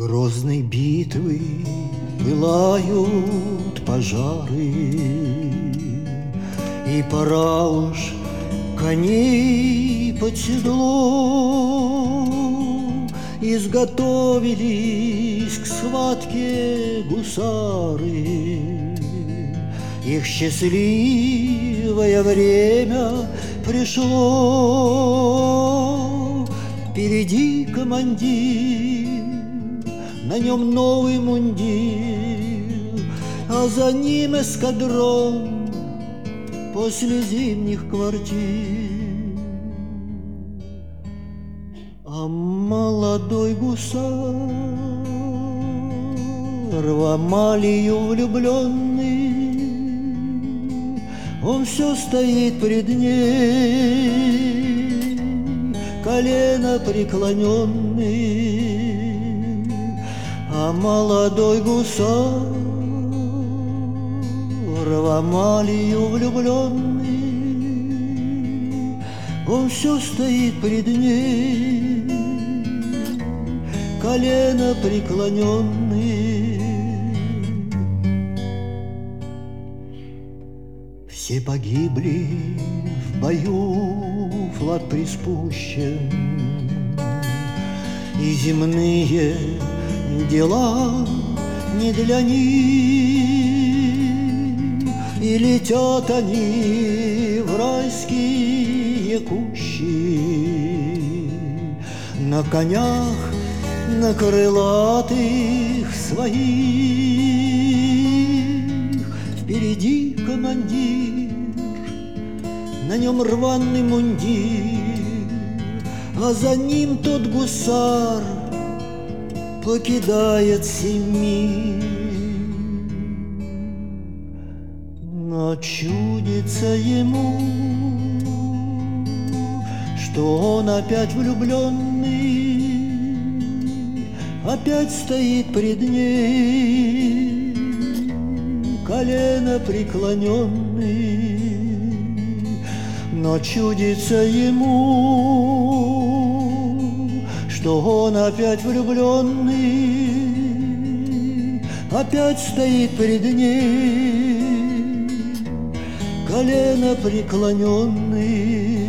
Грозной битвы пылают пожары, и пора уж коней под седло. Изготовились к схватке гусары. Их счастливое время пришло. Впереди командир, на нем новый мундир, а за ним эскадрон после зимних квартир. А молодой гусар, в Амалию влюбленный, он все стоит пред ней, колено преклоненный. А молодой гусар, в Амалию влюбленный, он все стоит пред ней, колено преклоненный. Все погибли в бою, флаг приспущен, и земные дела не для них, и летят они в райские кущи на конях, на крылатых своих. Впереди командир, на нем рваный мундир, а за ним тот гусар покидает семь. Но чудится ему, что он опять влюбленный, опять стоит пред ней, колено преклоненный. Но чудится ему, что он опять влюбленный, опять стоит пред ней, колено преклоненный.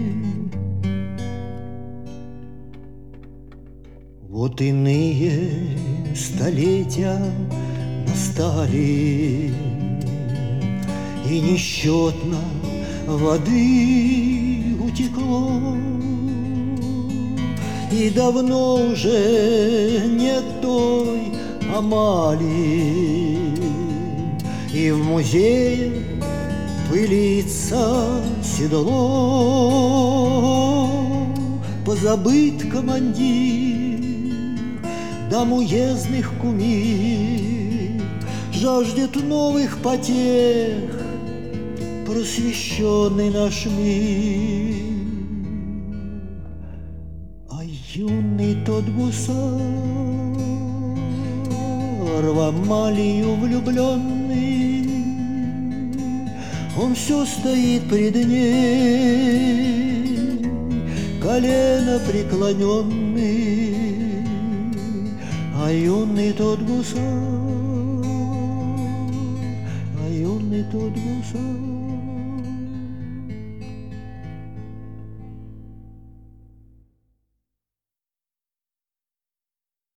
Вот иные столетия настали, и несчетно воды утекло, и давно уже нет той Амалии, и в музее пылится седло. Позабыт командир, дам уездных кумир, жаждет новых потех просвещенный наш мир. А юный тот гусар, в Амалию влюбленный, он все стоит пред ней, колено преклоненный. А юный тот гусар, а юный тот гусар.